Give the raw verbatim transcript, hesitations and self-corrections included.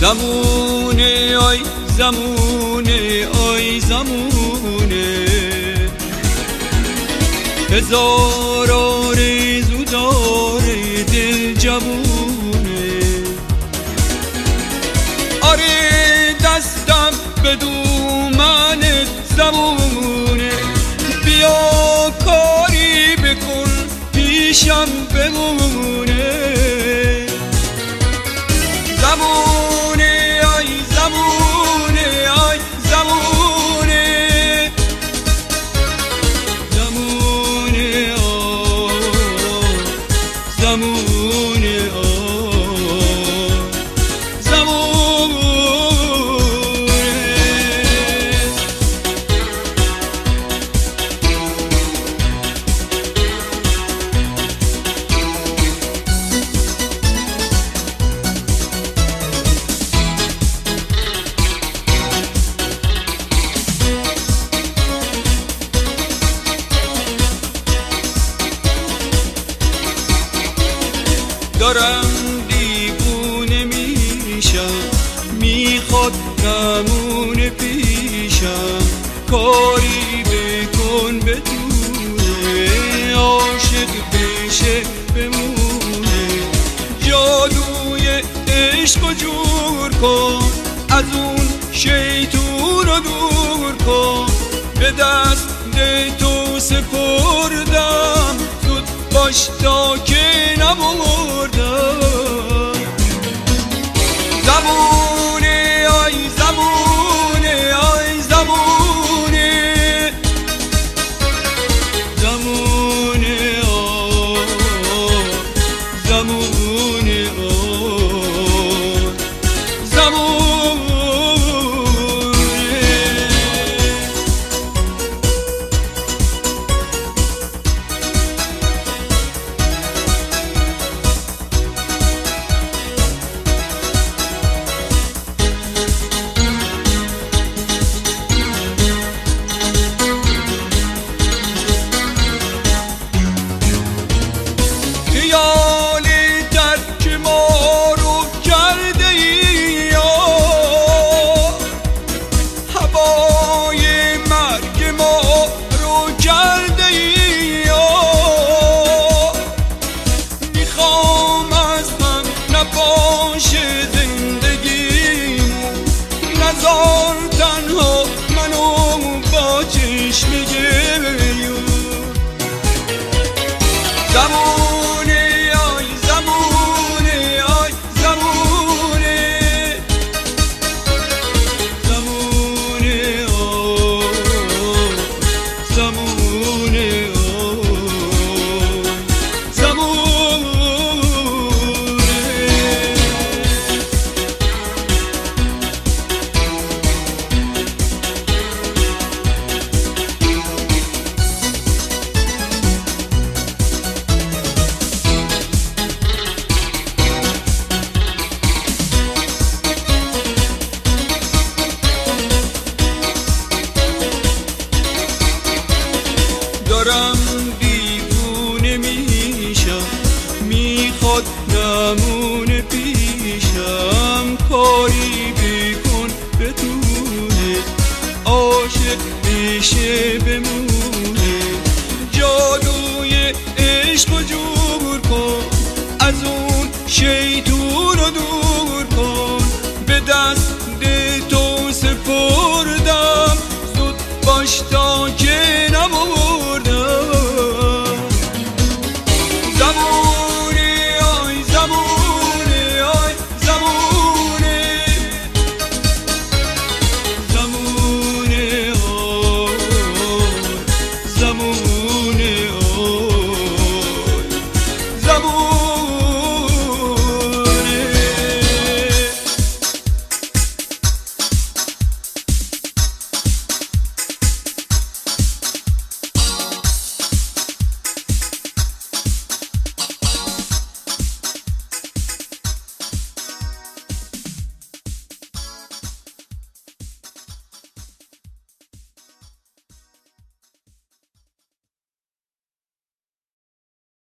زمونه آی زمونه آی زمونه هزار آرزو داره دل جوونه آره دستم به دومنت زمونه بیا کاری بکن پیشم بمونه زمونه آی زمونه آی زمونه زمونه آی زمونه آی زمونه دارم دیوونه میشم میخواد نمونه پیشم کاری بکن بتونه عاشق بشه بمونه جادوی عشق و جور کن از اون شیطون رو دور کن به دست تو سپردم زود باش تا که نمردم زمونه آی زمونه آی زمونه زمونه آی زمونه آی زمونه نزار تنها منو با چشم گریون زمونه آی زمونه آی زمونه زمونه آی زمونه آی زمونه دارم دیوونه میشم میخواد نمونه پیشم کاری بکن بتونه عاشق بشه بمونه جادوی عشق و جور کن از اون شیطان